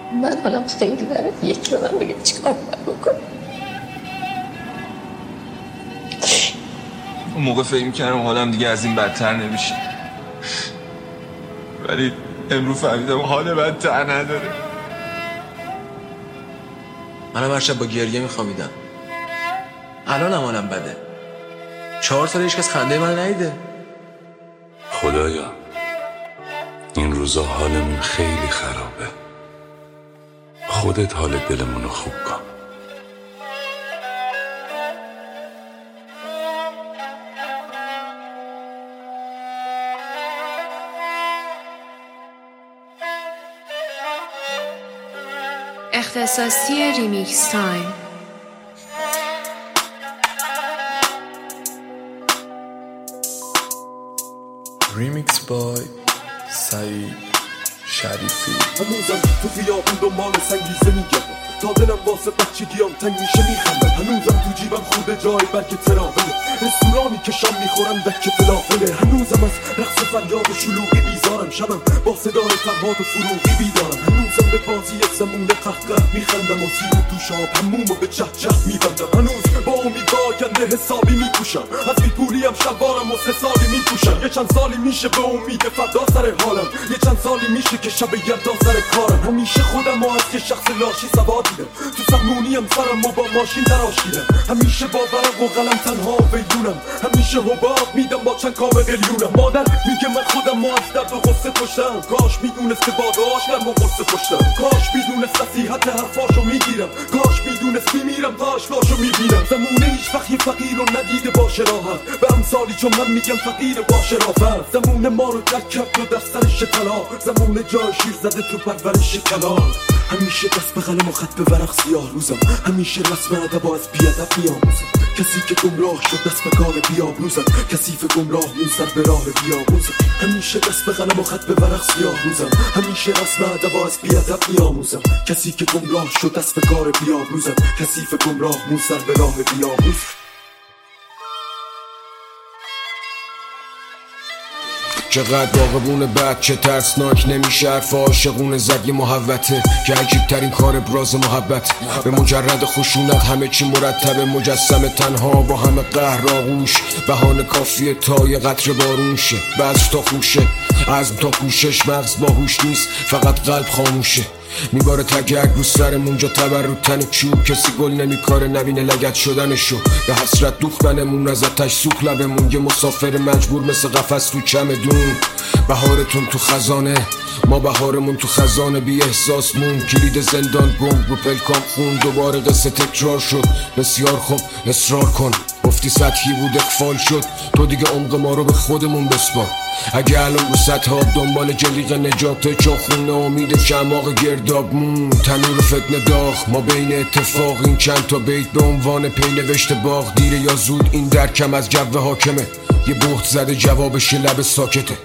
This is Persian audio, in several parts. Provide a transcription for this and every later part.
من حالم خیلی برای یکی به من بگه چیکار باید بکنم. اون موقع فکر می‌کردم حالم دیگه از این بدتر نمیشه، ولی امروز فهمیدم حال بدتر نداره. منم هر شب با گریه میخوابیدم. الانم حالم بده. 4 سال هیچکس خنده من ندیده. خدایا این روزا حالمون خیلی خرابه. خودت حال دلمونو خوب کن. اختصاصی ریمیکس تایم. ریمیکس بای سعید شریفی. هنوزم تو خیابون دنبال سنگیزه میگردم، تا دلم واسه بچگیام تنگ میشه میخندم. هنوزم تو جیبم خورده جای برگ تراوله، رستورانی که شام میخورم دکه فلافله. هنوزم از رقص فریاد شلوغی بیزارم، شبم با صدای فرهاد و فروغی بیدارم. هنوزم به بازی زمون قهقه میخندم و سیر تو شاب همومو به چه چه میبندم. هنوز با امید آینده حسابی میپوشم، از بیپولیم شبارم و 3 سالی میپوشم. یه چند سالی میشه به امید فردا سر حالم، یه چند سالی میشه که شب یلدا سر کارم. همیشه خودم از یه شخص لاشی سوار دیدم، تو سمونیم سرم و با ماشین تراشیدم. همیشه با ورق و قلم تنها ویدونم، همیشه حباب میدم با چند کام قلیونم. مادر میگه من خودم از درد و غصه کشتم، کاش میدونست که باداشتم و غصه کشتم. کاش میدونست نصیحت حرفاشو میگیرم، کاش میدونست میمیرم تا اشکاشو میبینم. زمونه هیچ وقت یه فقیر رو ندیده باشه راحت، به امثالی چون من میگم فقیر باشه رافت. زمونه ما رو ترک کرد و در سرش طلا، زمونه جای شیر زده تو پرورش کلام. همیشه دست به قلم و خط به ورق سیاه روزم، همیشه رسم ادب از بیادب میاموزم. کسی که گمراه شد دست به کار بیابروزم، کثیف گمراه اون سر به راه بیاموزم. همیشه دست به قلم و خط به ورق سیاه روزم، همیشه رسم ادب از بیادب میاموزم. کسی که گمراه شد دست به کار بیابروزم، کثیف گمراه اون سر به راه بیاموزم. چقدر باغبون بد چه ترسناک نمیشه حرف عاشقون زگی محوته که عجیب ترین کار براز محبت. به مجرد خشونت همه چی مرتبه، مجسم تنها با همه قهر آغوش. بهانه کافیه تا یه قطره بارون شه، بعض تا خوشه عزم تا کوشش. مغز باهوش نیست فقط قلب خاموشه، میباره تگرگ رو سرمون جا تبر رو تن چوب. کسی گل نمیکاره نبینه لگد شدنشو، به حسرت دوختنمون از آتش سوخت لبمون. یه مسافر مجبور مثل قفس تو چمدون. بهارتون تو خزانه ما بهارمون تو خزانه، بی احساس مون کلید زندان گم رو پلکام خون. دوباره قصه تکرار شد بسیار خوب اصرار کن، گفتی سطحی بود اقفال شد، تو دیگه عمق ما رو به خودمون بسپار. اگه الان رو سطح ها دنبال جلیق نجاته، چون خونه امید شماغ گردابمون. تنور فتنه داغ ما بین اتفاق، این چند تا بیت به عنوان پی نوشته باغ. دیره یا زود این درکم از جو حاکمه، یه بهت زده جوابش لب ساکته.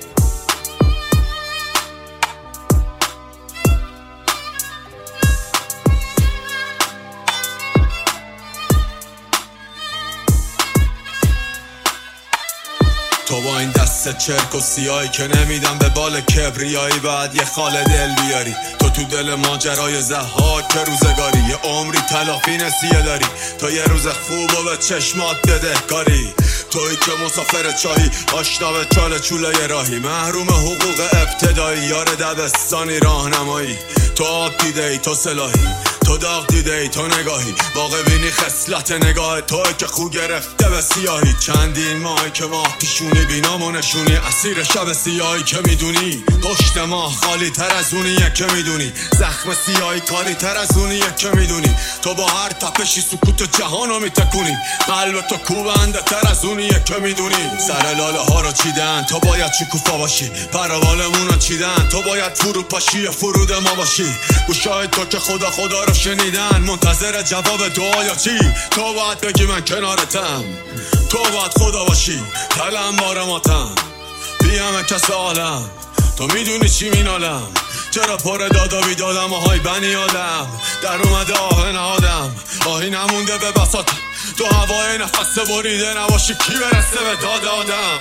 تو با این دست چرک و سیایی که نمیدم به بال کبریایی، بعد یه خال دل بیاری. تو تو دل ماجرای زهاد که روزگاری، یه عمری تلافی نسیه داری. تو یه روز خوب و به چشمات بده کاری، توی که مسافر چاهی آشنا به چاله چولای راهی. محروم حقوق ابتدایی یار دبستانی راهنمایی. تو آب دیده ای تو سلاحی، تو داغ دیده ای تو نگاهی. واقع بینی خصلت نگاه توی که خو گرفته به سیاهی. چندین ماهی که ماه پیشونی بینام و نشونی، اسیر شب سیاهی که میدونی. پشت ماه خالی تر از اونیه که میدونی، زخم سیاهی کاری تر از اونیه که میدونی. تو با هر تپشی سکوت جهانو میتکونی، قلب تو کوبنده تر از اونیه که میدونی. سر لاله ها رو چیدن تو باید شکوفا باشی، پروالمون رو چیدن تو باید فروپاشی فرود ما باشی. گوشای تو که خدا خدا رو شنیدن، منتظر جواب دعا یا چی؟ تو باید بگی من کنارتم، تو باید خدا باشی دلم بار ماتم. بیام کس عالم تو میدونی چی مینالم، چرا پر داد و بیدادم آهای بنی آدم. در اومده آه نهادم، آهی نمونده به بساط. تو هوای نفس بریده نباشی کی برسه به داد آدم.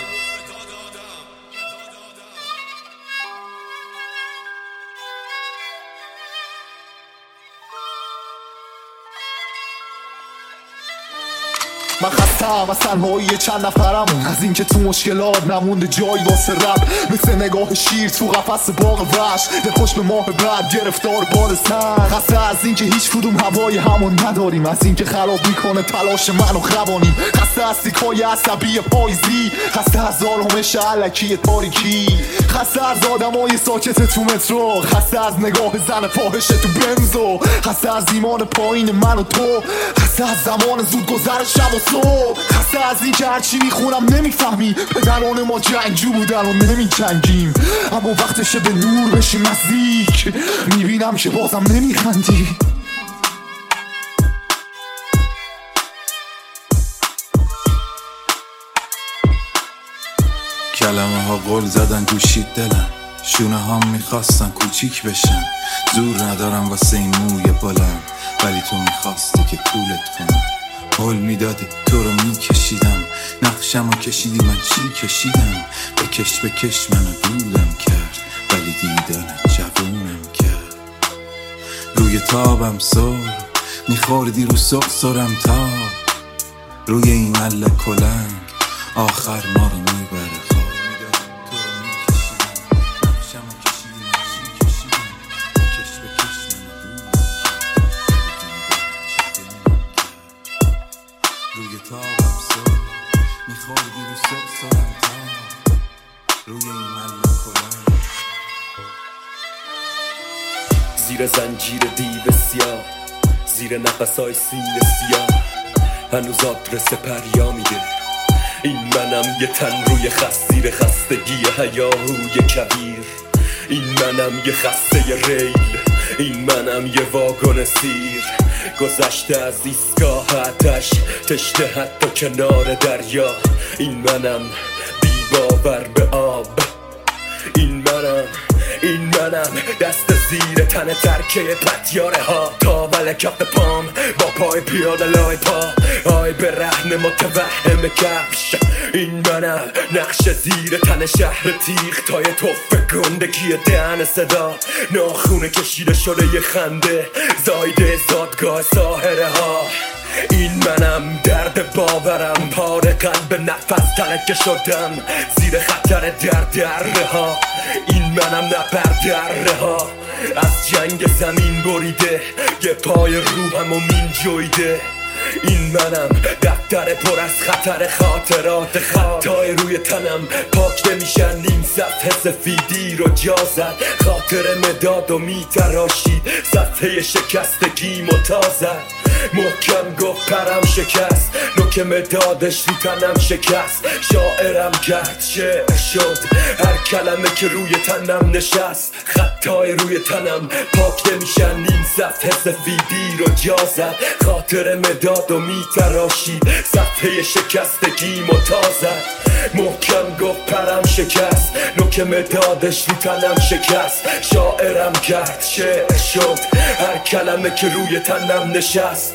من خستم از تنهایی چند نفرمون، از اینکه تو مشکلات نمونده جایی واسه رب، مثل نگاه شیر تو قفس باغ وحش، دلخوش به ماه بعد گرفتار بال سن. خسته از اینکه هیچ کدوم هوای همون نداریم، از اینکه خراب میکنه تلاش منو خوانیم. خسته از تیکای عصبی پاییزی، خسته از آرامش الکی تاریکی، خسته از آدمای ساکت تو مترو، خسته از نگاه زن فاحش تو بنزو، خسته از ایمان پایین من و تو، خسته از زمان زود گذر شب و صبح، خسته از این که هرچی میخونم نمیفهمی، پدران ما جنگجو بودن و نمیجنگیم، اما وقتشه به نور بشیم نزدیک، میبینم که بازم نمیخندی. کلمه ها قول زدن گوشید دلم، شونه هم میخواستن کوچیک بشن، زور ندارم واسه این موی بلند، ولی تو میخواستی که کولت کنم. قول میدادی تو رو میکشیدم، نقشم رو کشیدی من چی کشیدم، بکش منو دودم کرد، ولی دیدن جوونم کرد. روی تابم سر میخوردی رو سرم تا روی این مله کلنگ آخر ما رو میبره. روی تابم سر میخوردی رو سرم تا روی این مله کلنگ. زیر زنجیر دیو سیاه، زیر نفسای سینه سیاه، هنوز آدرس پریا میده. این منم یه تن روی خست، زیر خستگی هیاهوی کبیر. این منم یه خسته ریل، این منم یه واگن سیر، گذشته از ایستگاه آتش، تشنه حتی کنار دریا. این منم بی باور به آب، این منم دست زیر تن ترکه پتیاره ها، تا ول کف پام با پای پیاده لای پا، آی به رهن متوهم کفش. این منم نقش زیر تن شهر تیغ، تای توف گندگی دهن صدا، ناخونه کشیده شده یه خنده، زایده زادگاه ساحره ها. این منم درد باورم، پاره قلب نفس تلکه شدم، زیر خطر دره ها. این منم نبردره ها، از جنگ زمین بریده، یه پای روحم و مین جویده. این منم دفتر پر از خطر، خاطرات خطای روی تنم پاک نمیشن، نیم صفحه سفیدی رو جا زد، خاطر مداد و میتراشید، صفحه شکستگی متازد. محکم گفت پرم شکست، نوک مدادش رو تنم شکست، شاعرم کرد شعر شد هر کلمه که روی تنم نشست، خطای روی تنم پاک نمیشن، نیم صفحه سفیدی رو جا زد، خاطر مداد و میتراشید، صفحه شکستگی متازد. محکم گفت پرم شکست، نوک مدادش رو تنم شکست، شاعرم کرد شعر شد هر کلمه که روی تنم نشست،